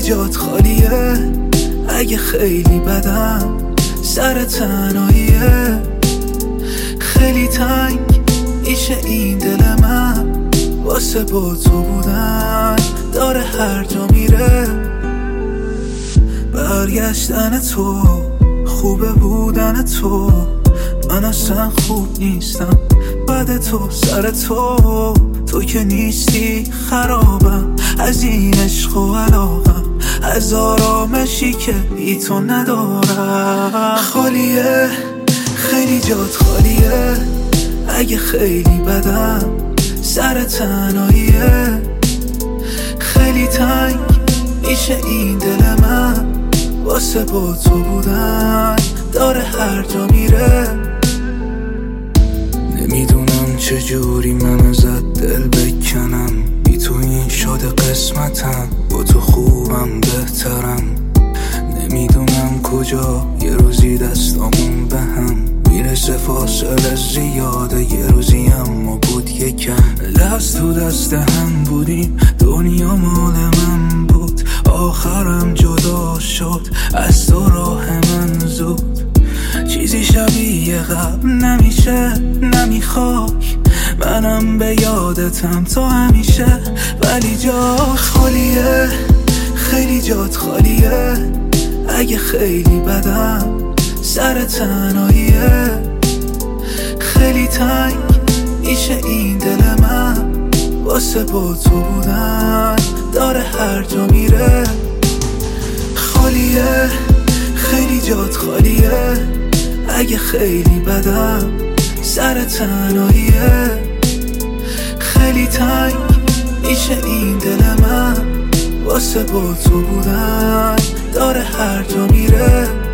جات خالیه، اگه خیلی بدم سر تنهاییه. خیلی تنگ میشه این دل من، واسه با تو بودن داره هر جا میره. برگشتن تو، خوبه بودن تو، من اصلا خوب نیستم بعد تو. سر تو که نیستی خرابم، از این عشق و علاقم، از آرامشی که بی تو ندارم. خالیه، خیلی جات خالیه، اگه خیلی بدم سر تنهاییه. خیلی تنگ میشه این دل من، واسه با تو بودن داره هر جا میره. نمیدونم چجوری من ازت دل بکنم، بی تو این شده قسمتم، با تو خوبم بهترم. نمیدونم کجا یه روزی دستامون به هم میرسه، فاصله زیاده یه روزی اما بود یکم. دست تو دست هم بودیم، دنیا مال من بود، آخرم جدا شد از تو راه من زود. چیزی شبیه قبل نمیشه، نمیخوای منم به یادتم تو همیشه، ولی جات خالیه، خیلی جات خالیه، اگه خیلی بدم سر تنهاییه. خیلی تنگ میشه این دل من، واسه با تو بودن داره هر جا میره. خالیه، خیلی جات خالیه، اگه خیلی بدم سر تنهاییه. خیلی تنگ میشه این دل من، واسه با تو بودن داره هر جا میره.